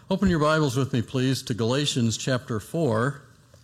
Open your Bibles with me, please, to Galatians chapter 4.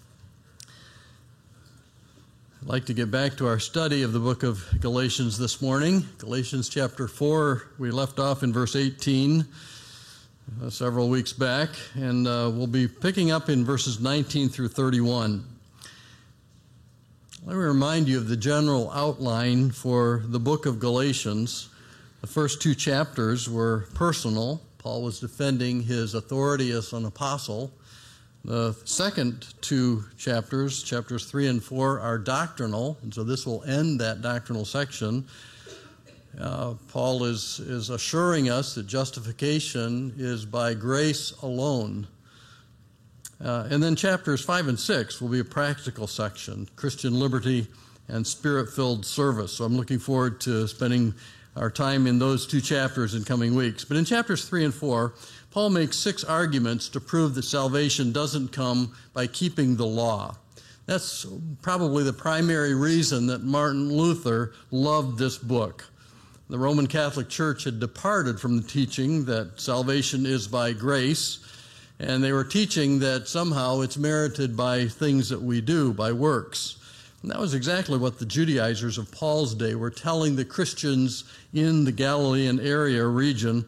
I'd like to get back to our study of the book of Galatians this morning. Galatians chapter 4, we left off in verse 18 several weeks back, and we'll be picking up in verses 19 through 31. Let me remind you of the general outline for the book of Galatians. The first two chapters were personal. Paul was defending his authority as an apostle. The second two chapters, chapters 3 and 4, are doctrinal, and so this will end that doctrinal section. Paul is assuring us that justification is by grace alone. And then chapters 5 and 6 will be a practical section, Christian liberty and spirit-filled service. So I'm looking forward to spending our time in those two chapters in coming weeks. But in chapters 3 and 4, Paul makes 6 arguments to prove that salvation doesn't come by keeping the law. That's probably the primary reason that Martin Luther loved this book. The Roman Catholic Church had departed from the teaching that salvation is by grace, and they were teaching that somehow it's merited by things that we do, by works. And that was exactly what the Judaizers of Paul's day were telling the Christians in the Galilean area region,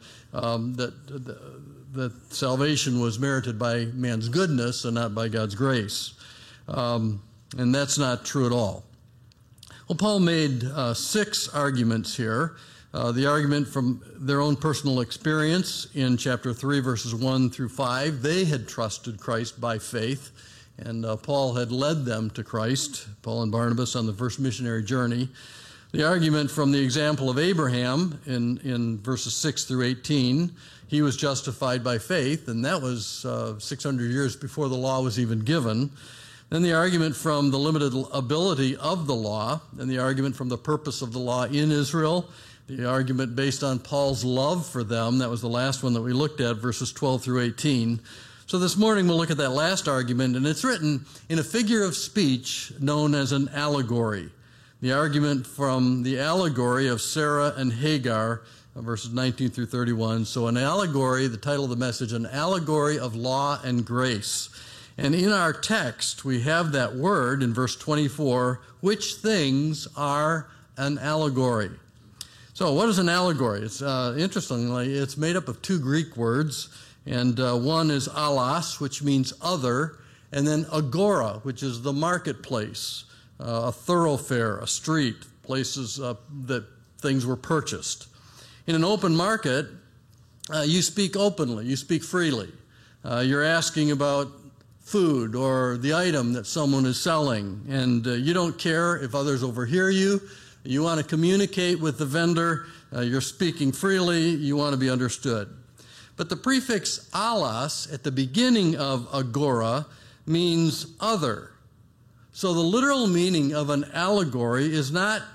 that salvation was merited by man's goodness and not by God's grace. And that's not true at all. Well, Paul made 6 arguments here. The argument from their own personal experience in chapter 3, verses 1 through 5. They had trusted Christ by faith, and Paul had led them to Christ, Paul and Barnabas, on the first missionary journey. The argument from the example of Abraham in verses 6 through 18. He was justified by faith, and that was 600 years before the law was even given. Then the argument from the limited ability of the law, and the argument from the purpose of the law in Israel. The argument based on Paul's love for them. That was the last one that we looked at, verses 12 through 18. So this morning we'll look at that last argument, and it's written in a figure of speech known as an allegory. The argument from the allegory of Sarah and Hagar, verses 19 through 31. So an allegory, the title of the message, an allegory of law and grace. And in our text, we have that word in verse 24, which things are an allegory. So what is an allegory? It's interestingly, it's made up of 2 Greek words, and one is allos, which means other, and then agora, which is the marketplace, a thoroughfare, a street, places that things were purchased. In an open market, you speak openly, you speak freely. You're asking about food or the item that someone is selling, and you don't care if others overhear you. You want to communicate with the vendor. You're speaking freely. You want to be understood. But the prefix allos at the beginning of agora means other. So the literal meaning of an allegory is not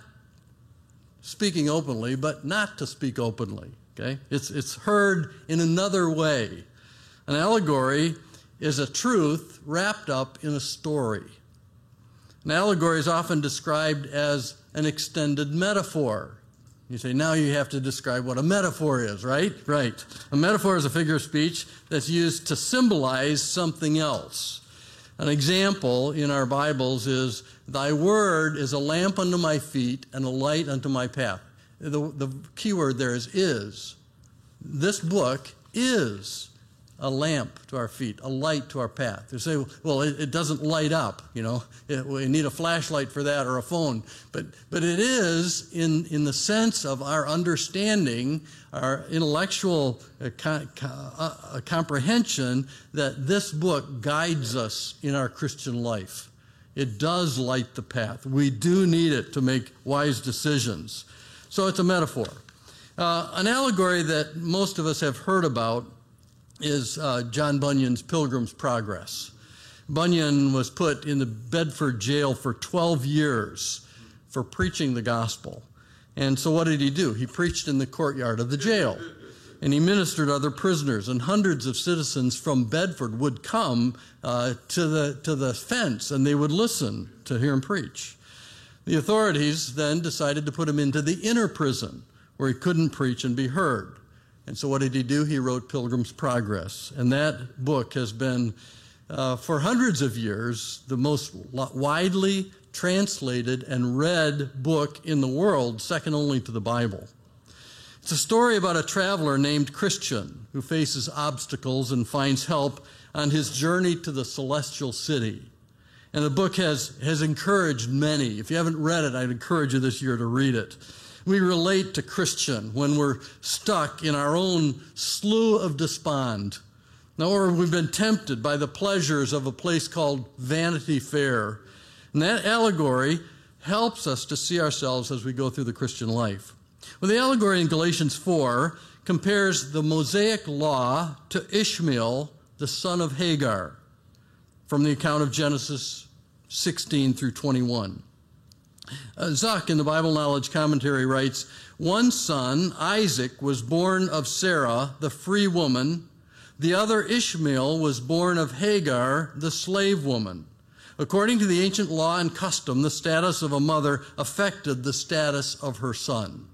speaking openly, but not to speak openly. Okay? It's heard in another way. An allegory is a truth wrapped up in a story. An allegory is often described as an extended metaphor. You say, now you have to describe what a metaphor is, right? Right. A metaphor is a figure of speech that's used to symbolize something else. An example in our Bibles is, thy word is a lamp unto my feet and a light unto my path. The key word there is. This book is a lamp to our feet, a light to our path. You say, well, it doesn't light up, we need a flashlight for that or a phone. But it is in the sense of our understanding, our intellectual comprehension, that this book guides us in our Christian life. It does light the path. We do need it to make wise decisions. So it's a metaphor. An allegory that most of us have heard about is John Bunyan's Pilgrim's Progress. Bunyan was put in the Bedford jail for 12 years for preaching the gospel. And so what did he do? He preached in the courtyard of the jail, and he ministered to other prisoners, and hundreds of citizens from Bedford would come to the fence, and they would listen to hear him preach. The authorities then decided to put him into the inner prison, where he couldn't preach and be heard. And so what did he do? He wrote Pilgrim's Progress. And that book has been, for hundreds of years, the most widely translated and read book in the world, second only to the Bible. It's a story about a traveler named Christian who faces obstacles and finds help on his journey to the celestial city. And the book has encouraged many. If you haven't read it, I'd encourage you this year to read it. We relate to Christian when we're stuck in our own slough of despond, or we've been tempted by the pleasures of a place called Vanity Fair. And that allegory helps us to see ourselves as we go through the Christian life. Well, the allegory in Galatians 4 compares the Mosaic law to Ishmael, the son of Hagar, from the account of Genesis 16 through 21. Zuck in the Bible Knowledge Commentary writes, one son, Isaac, was born of Sarah, the free woman. The other, Ishmael, was born of Hagar, the slave woman. According to the ancient law and custom, the status of a mother affected the status of her son.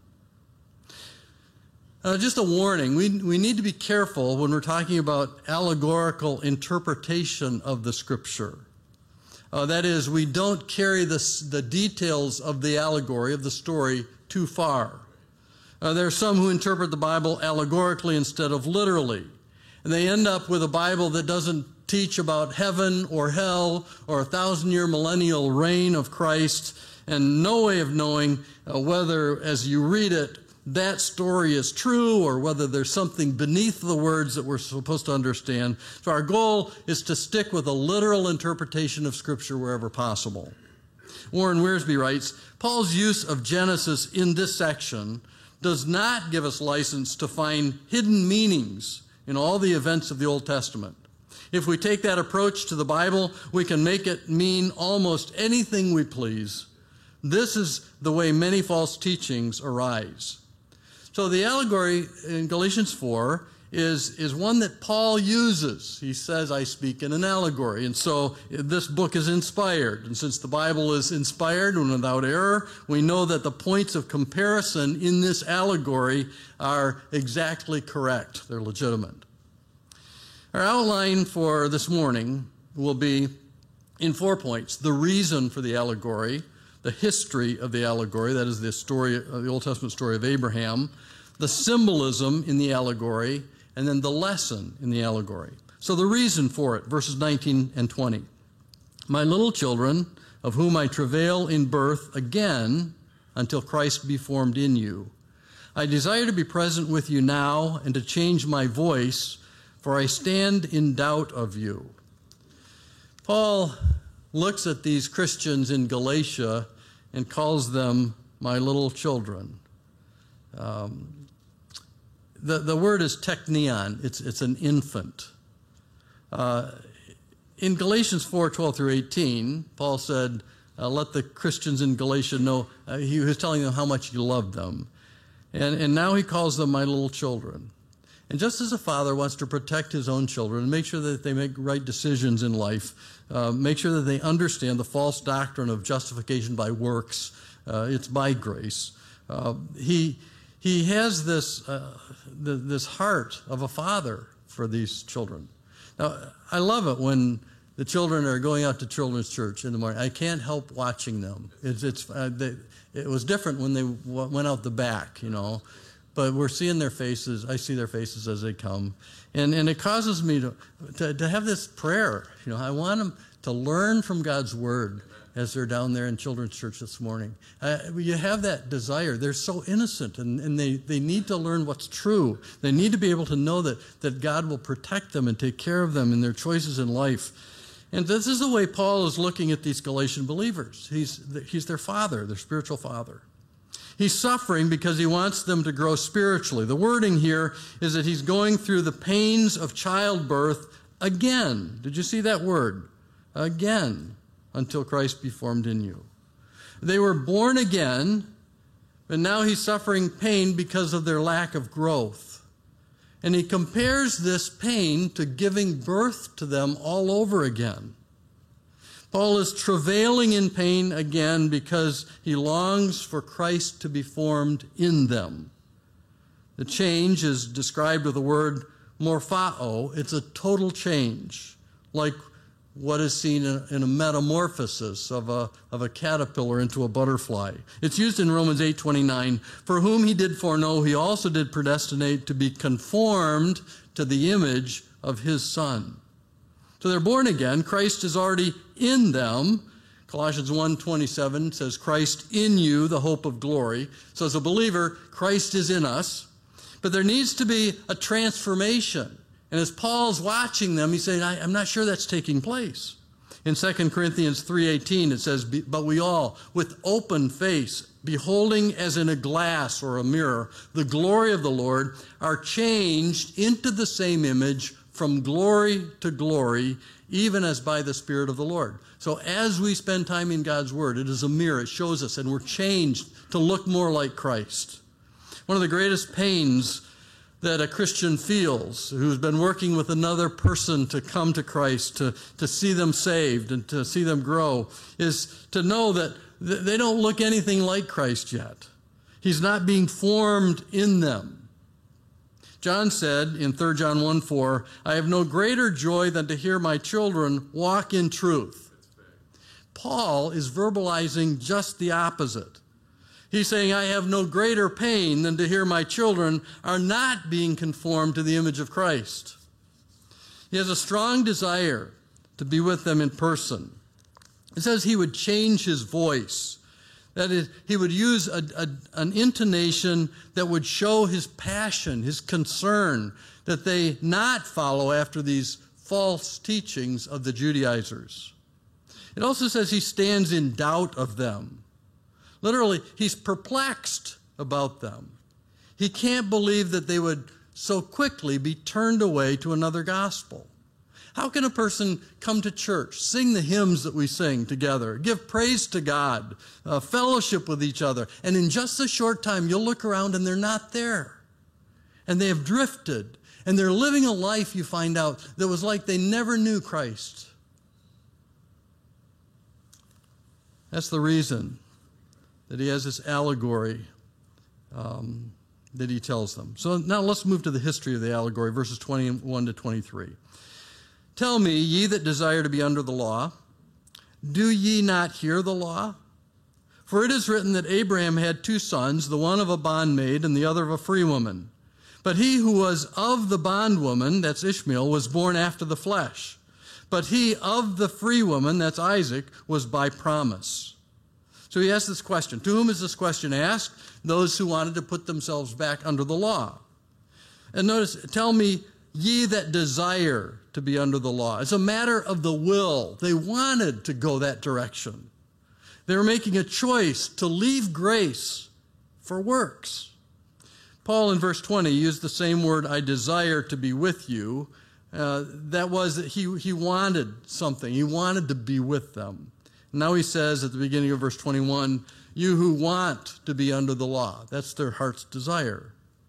Just a warning, we need to be careful when we're talking about allegorical interpretation of the Scripture. That is, we don't carry the details of the allegory, of the story, too far. There are some who interpret the Bible allegorically instead of literally. And they end up with a Bible that doesn't teach about heaven or hell or a 1,000-year millennial reign of Christ, and no way of knowing whether, as you read it, that story is true or whether there's something beneath the words that we're supposed to understand. So our goal is to stick with a literal interpretation of Scripture wherever possible. Warren Wiersbe writes, Paul's use of Genesis in this section does not give us license to find hidden meanings in all the events of the Old Testament. If we take that approach to the Bible, we can make it mean almost anything we please. This is the way many false teachings arise. So the allegory in Galatians 4 is one that Paul uses. He says, I speak in an allegory. And so this book is inspired. And since the Bible is inspired and without error, we know that the points of comparison in this allegory are exactly correct. They're legitimate. Our outline for this morning will be in 4 points. The reason for the allegory, the history of the allegory, that is the story, the Old Testament story of Abraham, the symbolism in the allegory, and then the lesson in the allegory. So the reason for it, verses 19 and 20. My little children, of whom I travail in birth again until Christ be formed in you. I desire to be present with you now and to change my voice, for I stand in doubt of you. Paul looks at these Christians in Galatia and calls them my little children. The word is teknion. It's an infant. In Galatians 4:12 through 18, Paul said, let the Christians in Galatia know, he was telling them how much he loved them. And now he calls them my little children. And just as a father wants to protect his own children and make sure that they make right decisions in life, make sure that they understand the false doctrine of justification by works, it's by grace, he has this heart of a father for these children. Now, I love it when the children are going out to children's church in the morning. I can't help watching them. It was different when they went out the back, you know. But we're seeing their faces. I see their faces as they come. And it causes me to have this prayer. You know, I want them to learn from God's Word as they're down there in children's church this morning. You have that desire. They're so innocent, and they need to learn what's true. They need to be able to know that God will protect them and take care of them in their choices in life. And this is the way Paul is looking at these Galatian believers. He's their father, their spiritual father. He's suffering because he wants them to grow spiritually. The wording here is that he's going through the pains of childbirth again. Did you see that word? Again, until Christ be formed in you. They were born again, but now he's suffering pain because of their lack of growth. And he compares this pain to giving birth to them all over again. Paul is travailing in pain again because he longs for Christ to be formed in them. The change is described with the word morphao. It's a total change, like what is seen in a metamorphosis of a caterpillar into a butterfly. It's used in Romans 8:29. For whom he did foreknow, he also did predestinate to be conformed to the image of his Son. So they're born again. Christ is already in them. Colossians 1:27 says, Christ in you, the hope of glory. So as a believer, Christ is in us. But there needs to be a transformation. And as Paul's watching them, he's saying, I'm not sure that's taking place. In 2 Corinthians 3:18, it says, but we all, with open face, beholding as in a glass or a mirror, the glory of the Lord, are changed into the same image from glory to glory, even as by the Spirit of the Lord. So as we spend time in God's Word, it is a mirror. It shows us, and we're changed to look more like Christ. One of the greatest pains that a Christian feels who's been working with another person to come to Christ, to see them saved and to see them grow, is to know that they don't look anything like Christ yet. He's not being formed in them. John said in 3 John 1:4, I have no greater joy than to hear my children walk in truth. Paul is verbalizing just the opposite. He's saying, I have no greater pain than to hear my children are not being conformed to the image of Christ. He has a strong desire to be with them in person. It says he would change his voice. That is, he would use an intonation that would show his passion, his concern, that they not follow after these false teachings of the Judaizers. It also says he stands in doubt of them. Literally, he's perplexed about them. He can't believe that they would so quickly be turned away to another gospel. How can a person come to church, sing the hymns that we sing together, give praise to God, fellowship with each other, and in just a short time you'll look around and they're not there. And they have drifted, and they're living a life, you find out, that was like they never knew Christ. That's the reason that he has this allegory that he tells them. So now let's move to the history of the allegory, verses 21 to 23. Tell me, ye that desire to be under the law, do ye not hear the law? For it is written that Abraham had two sons, the one of a bondmaid and the other of a free woman. But he who was of the bondwoman, that's Ishmael, was born after the flesh. But he of the free woman, that's Isaac, was by promise. So he asks this question. To whom is this question asked? Those who wanted to put themselves back under the law. And notice, tell me, ye that desire to be under the law. It's a matter of the will. They wanted to go that direction. They were making a choice to leave grace for works. Paul in verse 20 used the same word, I desire to be with you. That was that he wanted something. He wanted to be with them. Now he says at the beginning of verse 21, you who want to be under the law. That's their heart's desire.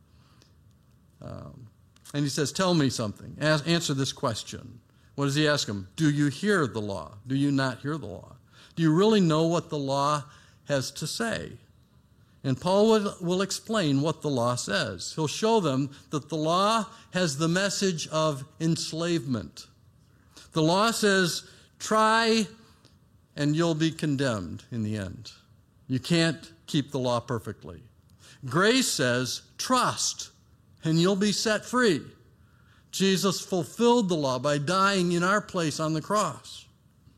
And he says, tell me something. Answer this question. What does he ask them? Do you hear the law? Do you not hear the law? Do you really know what the law has to say? And Paul will explain what the law says. He'll show them that the law has the message of enslavement. The law says, try and you'll be condemned in the end. You can't keep the law perfectly. Grace says, trust, and you'll be set free. Jesus fulfilled the law by dying in our place on the cross.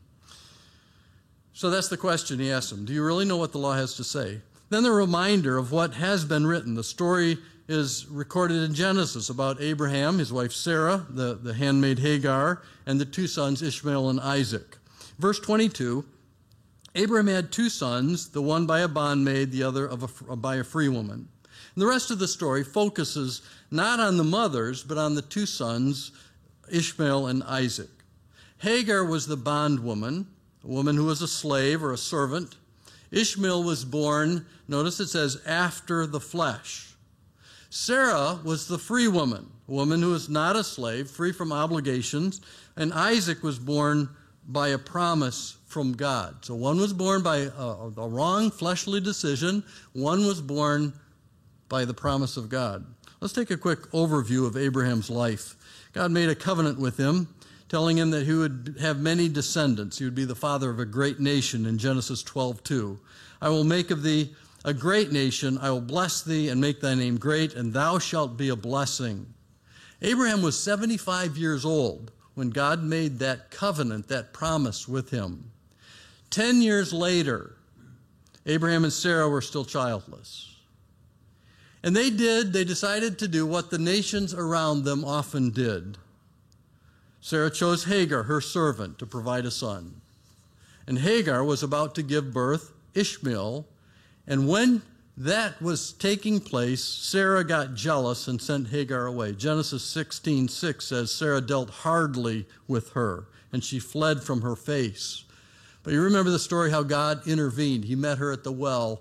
So that's the question he asks them. Do you really know what the law has to say? Then the reminder of what has been written. The story is recorded in Genesis about Abraham, his wife Sarah, the handmaid Hagar, and the two sons Ishmael and Isaac. Verse 22, Abraham had two sons, the one by a bondmaid, the other by a free woman. And the rest of the story focuses not on the mothers, but on the two sons, Ishmael and Isaac. Hagar was the bondwoman, a woman who was a slave or a servant. Ishmael was born, notice it says, after the flesh. Sarah was the free woman, a woman who was not a slave, free from obligations, and Isaac was born by a promise from God. So one was born by a wrong fleshly decision. One was born by the promise of God. Let's take a quick overview of Abraham's life. God made a covenant with him, telling him that he would have many descendants. He would be the father of a great nation in Genesis 12:2. I will make of thee a great nation. I will bless thee and make thy name great, and thou shalt be a blessing. Abraham was 75 years old when God made that covenant, that promise with him. 10 years later, Abraham and Sarah were still childless. And they decided to do what the nations around them often did. Sarah chose Hagar, her servant, to provide a son. And Hagar was about to give birth Ishmael. And when that was taking place, Sarah got jealous and sent Hagar away. Genesis 16:6 says Sarah dealt hardly with her, and she fled from her face. But you remember the story how God intervened. He met her at the well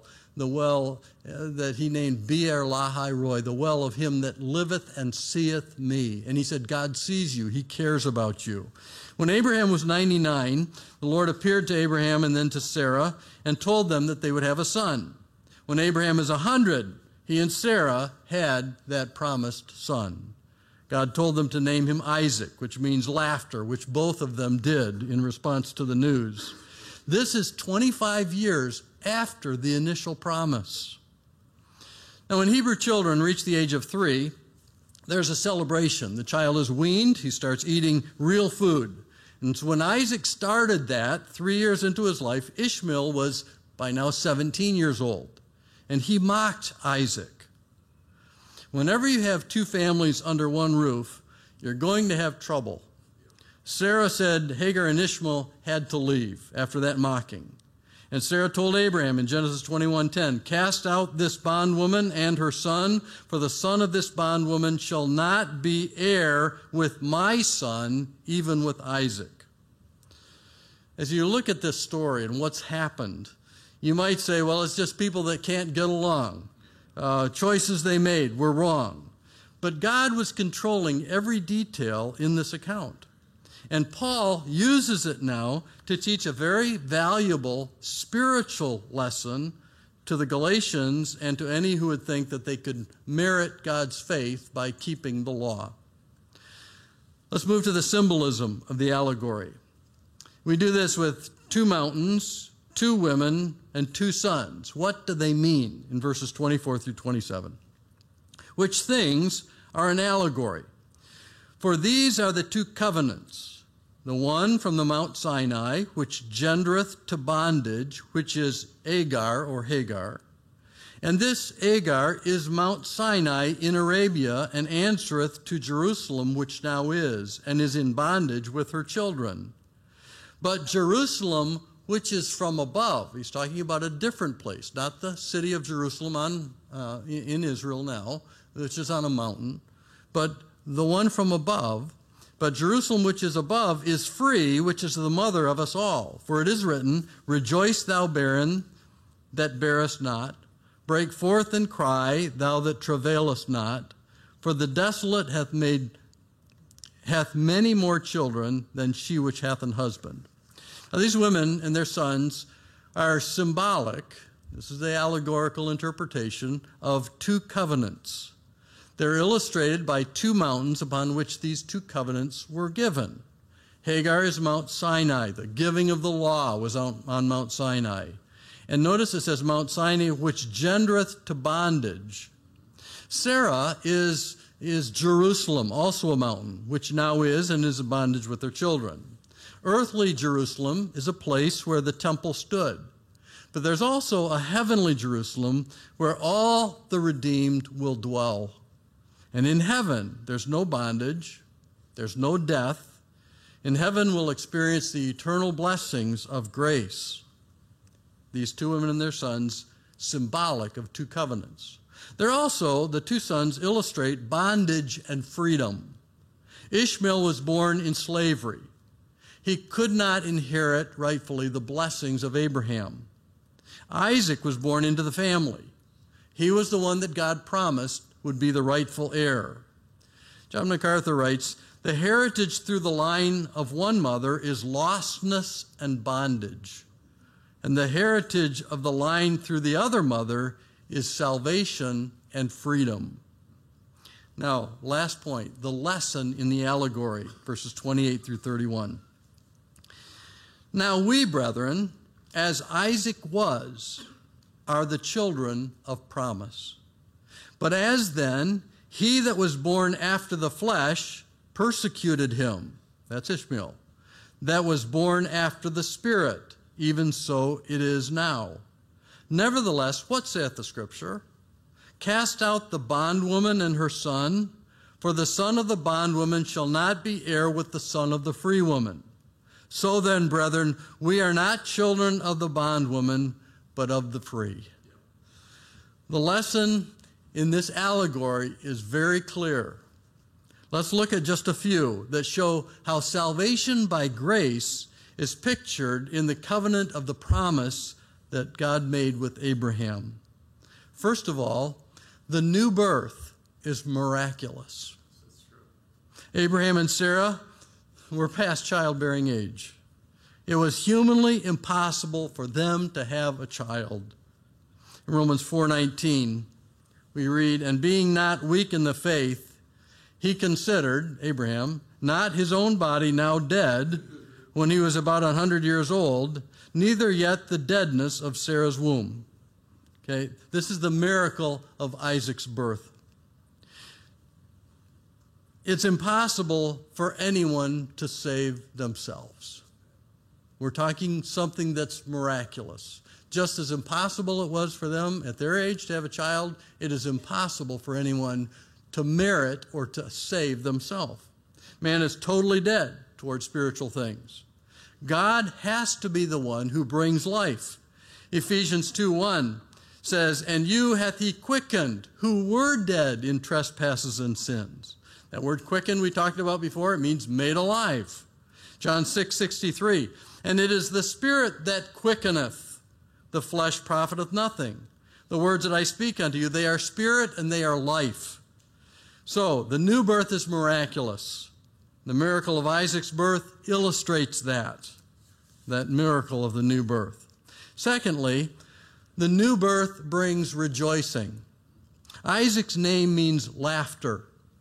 that he named Beer Lahai Roi, the well of him that liveth and seeth me. And he said, God sees you. He cares about you. When Abraham was 99, the Lord appeared to Abraham and then to Sarah and told them that they would have a son. When Abraham is 100, he and Sarah had that promised son. God told them to name him Isaac, which means laughter, which both of them did in response to the news. This is 25 years after the initial promise. Now, when Hebrew children reach the age of 3, there's a celebration. The child is weaned. He starts eating real food. And so when Isaac started that, 3 years into his life, Ishmael was by now 17 years old. And he mocked Isaac. Whenever you have two families under one roof, you're going to have trouble. Sarah said Hagar and Ishmael had to leave after that mocking. And Sarah told Abraham in Genesis 21:10, cast out this bondwoman and her son, for the son of this bondwoman shall not be heir with my son, even with Isaac. As you look at this story and what's happened, you might say, well, it's just people that can't get along. Choices they made were wrong. But God was controlling every detail in this account. And Paul uses it now to teach a very valuable spiritual lesson to the Galatians and to any who would think that they could merit God's faith by keeping the law. Let's move to the symbolism of the allegory. We do this with 2 mountains, 2 women, and 2 sons. What do they mean in verses 24 through 27? Which things are an allegory? For these are the 2 covenants. The one from the Mount Sinai, which gendereth to bondage, which is Agar or Hagar. And this Agar is Mount Sinai in Arabia, and answereth to Jerusalem, which now is, and is in bondage with her children. But Jerusalem, which is from above, he's talking about a different place, not the city of Jerusalem in Israel now, which is on a mountain, but the one from above. But Jerusalem which is above is free, which is the mother of us all. For it is written, rejoice, thou barren that bearest not. Break forth and cry, thou that travailest not. For the desolate hath many more children than she which hath an husband. Now these women and their sons are symbolic, this is the allegorical interpretation, of 2 covenants. They're illustrated by 2 mountains upon which these 2 covenants were given. Hagar is Mount Sinai. The giving of the law was on Mount Sinai. And notice it says Mount Sinai, which gendereth to bondage. Sarah is Jerusalem, also a mountain, which now is and is in bondage with their children. Earthly Jerusalem is a place where the temple stood. But there's also a heavenly Jerusalem where all the redeemed will dwell. And in heaven, there's no bondage, there's no death. In heaven, we'll experience the eternal blessings of grace. These 2 women and their sons, symbolic of 2 covenants. They're also, the 2 sons illustrate bondage and freedom. Ishmael was born in slavery. He could not inherit rightfully the blessings of Abraham. Isaac was born into the family. He was the one that God promised would be the rightful heir. John MacArthur writes, the heritage through the line of one mother is lostness and bondage, and the heritage of the line through the other mother is salvation and freedom. Now, last point, the lesson in the allegory, verses 28 through 31. Now we, brethren, as Isaac was, are the children of promise. But as then, he that was born after the flesh persecuted him, that's Ishmael, that was born after the Spirit, even so it is now. Nevertheless, what saith the Scripture? Cast out the bondwoman and her son, for the son of the bondwoman shall not be heir with the son of the free woman. So then, brethren, we are not children of the bondwoman, but of the free. The lesson in this allegory is very clear. Let's look at just a few that show how salvation by grace is pictured in the covenant of the promise that God made with Abraham. First of all, the new birth is miraculous. Abraham and Sarah were past childbearing age. It was humanly impossible for them to have a child. In Romans 4:19, we read, and being not weak in the faith, he considered, Abraham, not his own body now dead when he was about 100 years old, neither yet the deadness of Sarah's womb. Okay, this is the miracle of Isaac's birth. It's impossible for anyone to save themselves. We're talking something that's miraculous. Just as impossible it was for them at their age to have a child, it is impossible for anyone to merit or to save themselves. Man is totally dead toward spiritual things. God has to be the one who brings life. Ephesians 2:1 says, and you hath he quickened, who were dead in trespasses and sins. That word quickened we talked about before, it means made alive. John 6:63, and it is the Spirit that quickeneth, the flesh profiteth nothing. The words that I speak unto you, they are spirit and they are life. So, the new birth is miraculous. The miracle of Isaac's birth illustrates that miracle of the new birth. Secondly, the new birth brings rejoicing. Isaac's name means laughter.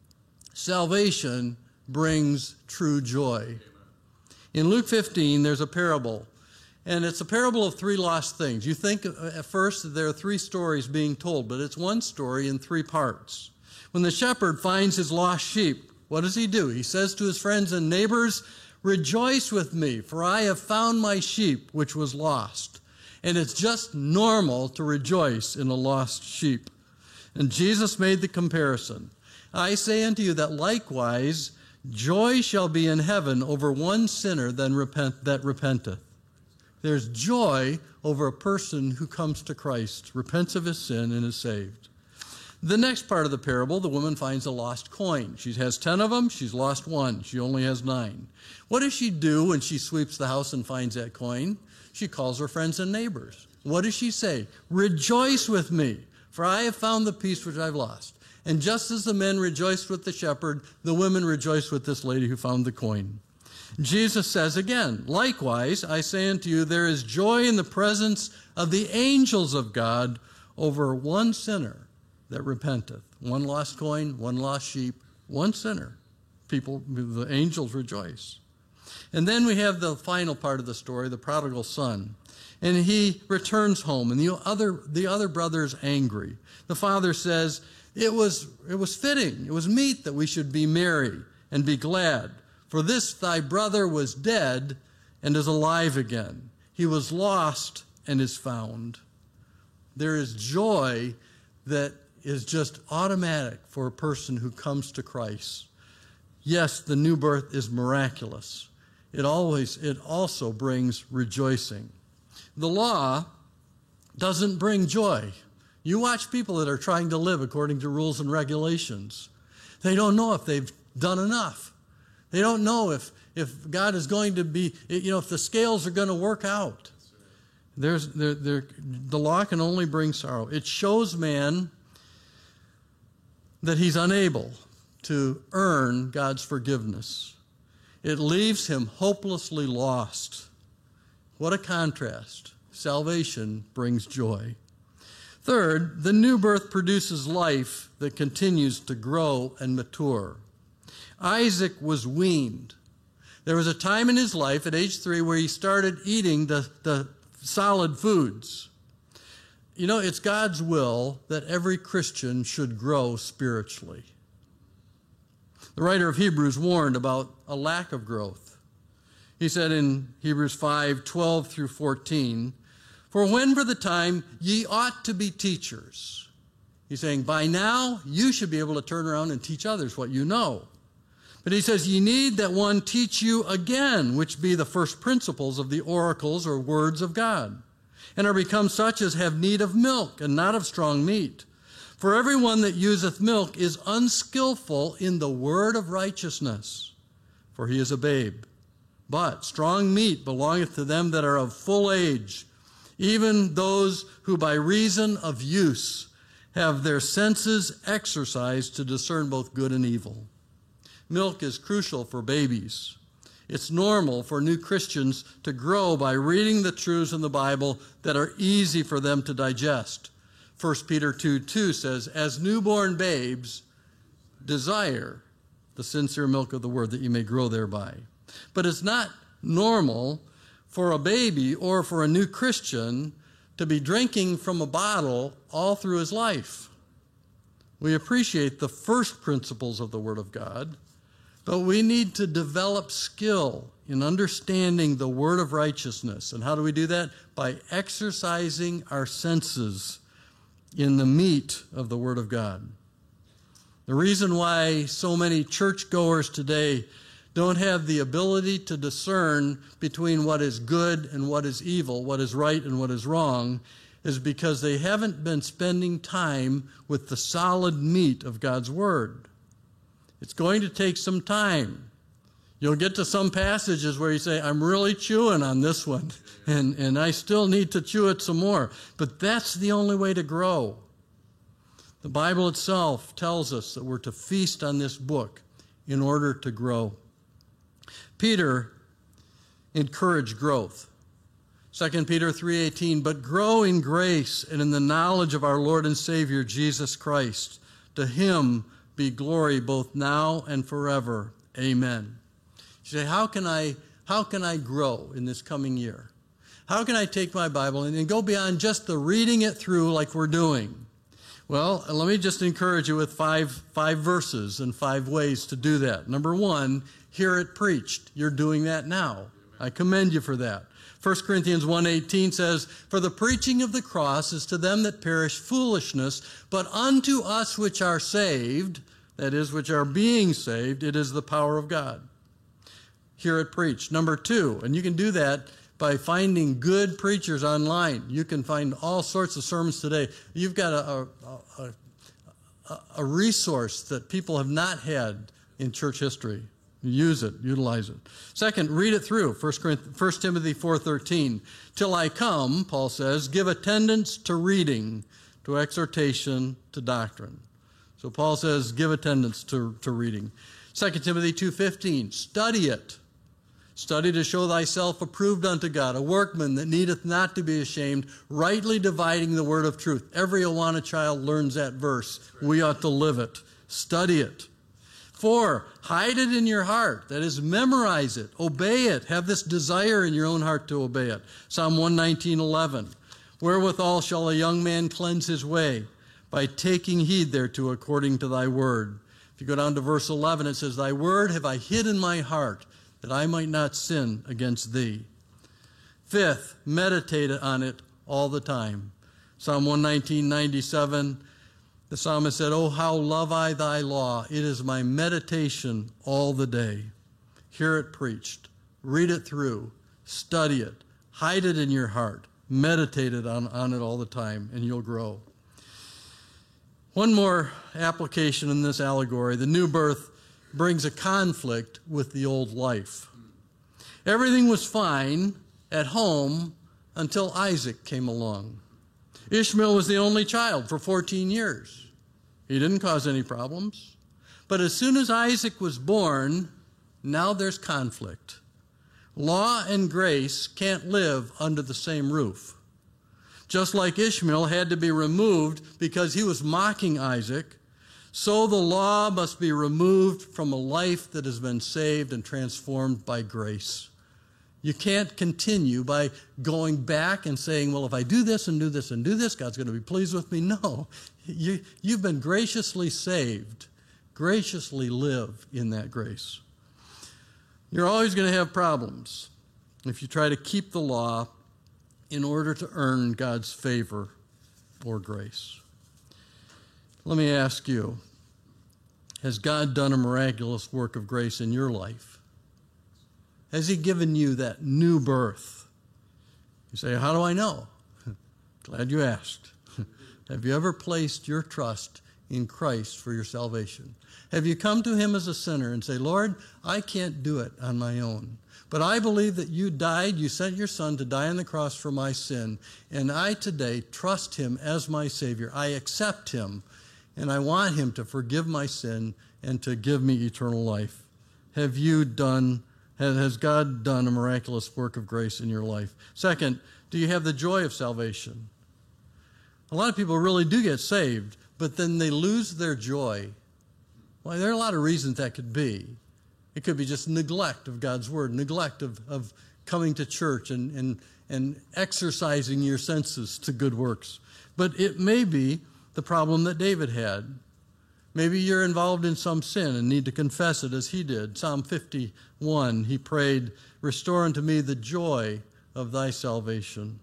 Salvation brings true joy. In Luke 15, there's a parable, and it's a parable of three lost things. You think at first that there are three stories being told, but it's one story in three parts. When the shepherd finds his lost sheep, what does he do? He says to his friends and neighbors, rejoice with me, for I have found my sheep which was lost. And it's just normal to rejoice in a lost sheep. And Jesus made the comparison. I say unto you that likewise joy shall be in heaven over one sinner that repenteth. There's joy over a person who comes to Christ, repents of his sin, and is saved. The next part of the parable, the woman finds a lost coin. She has 10 of them. She's lost one. She only has 9. What does she do when she sweeps the house and finds that coin? She calls her friends and neighbors. What does she say? Rejoice with me, for I have found the piece which I've lost. And just as the men rejoiced with the shepherd, the women rejoiced with this lady who found the coin. Jesus says again, likewise, I say unto you, there is joy in the presence of the angels of God over one sinner that repenteth. One lost coin, one lost sheep, one sinner. The angels rejoice. And then we have the final part of the story, the prodigal son. And he returns home, and the other brother is angry. The father says, it was fitting, it was meet that we should be merry and be glad. For this thy brother was dead and is alive again. He was lost and is found. There is joy that is just automatic for a person who comes to Christ. Yes, the new birth is miraculous. It also brings rejoicing. The law doesn't bring joy. You watch people that are trying to live according to rules and regulations. They don't know if they've done enough. They don't know if God is going to be, if the scales are going to work out. The law can only bring sorrow. It shows man that he's unable to earn God's forgiveness. It leaves him hopelessly lost. What a contrast. Salvation brings joy. Third, the new birth produces life that continues to grow and mature. Isaac was weaned. There was a time in his life at age 3 where he started eating the solid foods. You know, it's God's will that every Christian should grow spiritually. The writer of Hebrews warned about a lack of growth. He said in Hebrews 5:12 through 14, "For when for the time ye ought to be teachers." He's saying, by now you should be able to turn around and teach others what you know. But he says, "Ye need that one teach you again, which be the first principles of the oracles or words of God, and are become such as have need of milk, and not of strong meat. For everyone that useth milk is unskillful in the word of righteousness, for he is a babe. But strong meat belongeth to them that are of full age, even those who by reason of use have their senses exercised to discern both good and evil." Milk is crucial for babies. It's normal for new Christians to grow by reading the truths in the Bible that are easy for them to digest. 1 Peter 2:2 says, "As newborn babes, desire the sincere milk of the word, that you may grow thereby." But it's not normal for a baby or for a new Christian to be drinking from a bottle all through his life. We appreciate the first principles of the Word of God, but we need to develop skill in understanding the word of righteousness. And how do we do that? By exercising our senses in the meat of the Word of God. The reason why so many churchgoers today don't have the ability to discern between what is good and what is evil, what is right and what is wrong, is because they haven't been spending time with the solid meat of God's Word. It's going to take some time. You'll get to some passages where you say, "I'm really chewing on this one, and I still need to chew it some more." But that's the only way to grow. The Bible itself tells us that we're to feast on this book in order to grow. Peter encouraged growth. 2 Peter 3:18, "But grow in grace and in the knowledge of our Lord and Savior, Jesus Christ. To him be glory both now and forever. Amen." You say, how can I grow in this coming year? How can I take my Bible and go beyond just the reading it through like we're doing? Well, let me just encourage you with five verses and 5 ways to do that. Number 1, hear it preached. You're doing that now. I commend you for that. 1 Corinthians 1:18 says, "For the preaching of the cross is to them that perish foolishness, but unto us which are saved," that is, which are being saved, "it is the power of God." Hear it preached. Number 2, and you can do that by finding good preachers online. You can find all sorts of sermons today. You've got a resource that people have not had in church history. Use it, utilize it. Second, read it through. 1 Timothy 4:13. "Till I come," Paul says, "give attendance to reading, to exhortation, to doctrine." So Paul says, give attendance to reading. 2 Timothy 2:15. "Study it. Study to show thyself approved unto God, a workman that needeth not to be ashamed, rightly dividing the word of truth." Every Awana child learns that verse. We ought to live it. Study it. 4, hide it in your heart. That is, memorize it. Obey it. Have this desire in your own heart to obey it. Psalm 119:11. "Wherewithal shall a young man cleanse his way? By taking heed thereto according to thy word." If you go down to verse 11, it says, "Thy word have I hid in my heart, that I might not sin against thee." 5th, meditate on it all the time. Psalm 119:97, the psalmist said, "Oh, how love I thy law. It is my meditation all the day." Hear it preached. Read it through. Study it. Hide it in your heart. Meditate on it all the time, and you'll grow. One more application in this allegory. The new birth brings a conflict with the old life. Everything was fine at home until Isaac came along. Ishmael was the only child for 14 years. He didn't cause any problems. But as soon as Isaac was born, now there's conflict. Law and grace can't live under the same roof. Just like Ishmael had to be removed because he was mocking Isaac, so the law must be removed from a life that has been saved and transformed by grace. You can't continue by going back and saying, well, if I do this and do this and do this, God's going to be pleased with me. No, you've been graciously saved. Graciously live in that grace. You're always going to have problems if you try to keep the law in order to earn God's favor or grace. Let me ask you, has God done a miraculous work of grace in your life? Has he given you that new birth? You say, how do I know? Glad you asked. Have you ever placed your trust in Christ for your salvation? Have you come to him as a sinner and say, Lord, I can't do it on my own, but I believe that you died, you sent your son to die on the cross for my sin, and I today trust him as my Savior. I accept him, and I want him to forgive my sin and to give me eternal life. Has God done a miraculous work of grace in your life? Second, do you have the joy of salvation? A lot of people really do get saved, but then they lose their joy. Well, there are a lot of reasons that could be. It could be just neglect of God's word, neglect of coming to church and exercising your senses to good works. But it may be the problem that David had. Maybe you're involved in some sin and need to confess it as he did. Psalm 51, he prayed, restore unto me the joy of thy salvation.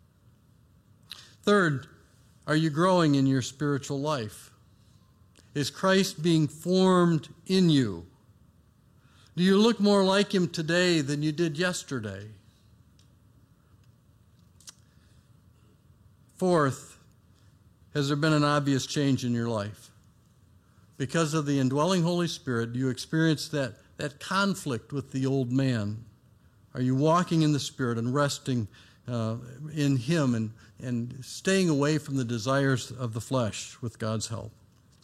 Third, are you growing in your spiritual life? Is Christ being formed in you? Do you look more like him today than you did yesterday? Fourth, has there been an obvious change in your life? Because of the indwelling Holy Spirit, do you experience that conflict with the old man? Are you walking in the Spirit and resting in him and staying away from the desires of the flesh with God's help?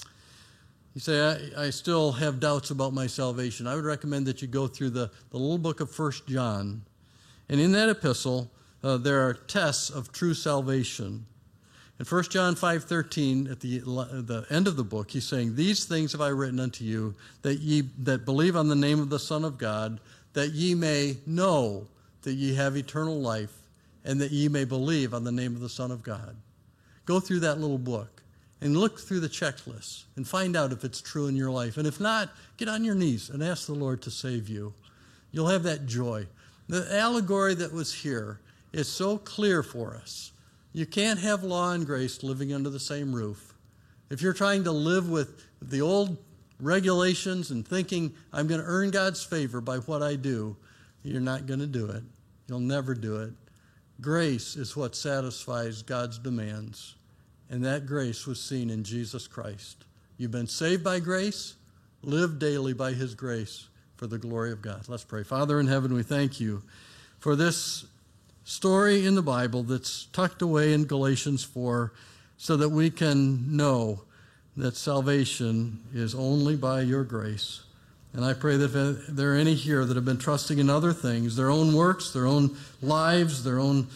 You say, I still have doubts about my salvation. I would recommend that you go through the little book of 1 John. And in that epistle, there are tests of true salvation. In 1 John 5:13, at the end of the book, he's saying, these things have I written unto you, that believe on the name of the Son of God, that ye may know that ye have eternal life, and that ye may believe on the name of the Son of God. Go through that little book and look through the checklist and find out if it's true in your life. And if not, get on your knees and ask the Lord to save you. You'll have that joy. The allegory that was here is so clear for us. You can't have law and grace living under the same roof. If you're trying to live with the old regulations and thinking, I'm going to earn God's favor by what I do, you're not going to do it. You'll never do it. Grace is what satisfies God's demands. And that grace was seen in Jesus Christ. You've been saved by grace. Live daily by his grace for the glory of God. Let's pray. Father in heaven, we thank you for this story in the Bible that's tucked away in Galatians 4 so that we can know that salvation is only by your grace. And I pray that if there are any here that have been trusting in other things, their own works, their own lives, their own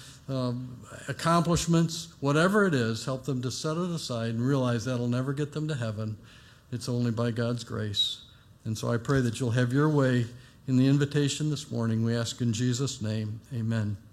accomplishments, whatever it is, help them to set it aside and realize that'll never get them to heaven. It's only by God's grace. And so I pray that you'll have your way in the invitation this morning. We ask in Jesus' name, amen.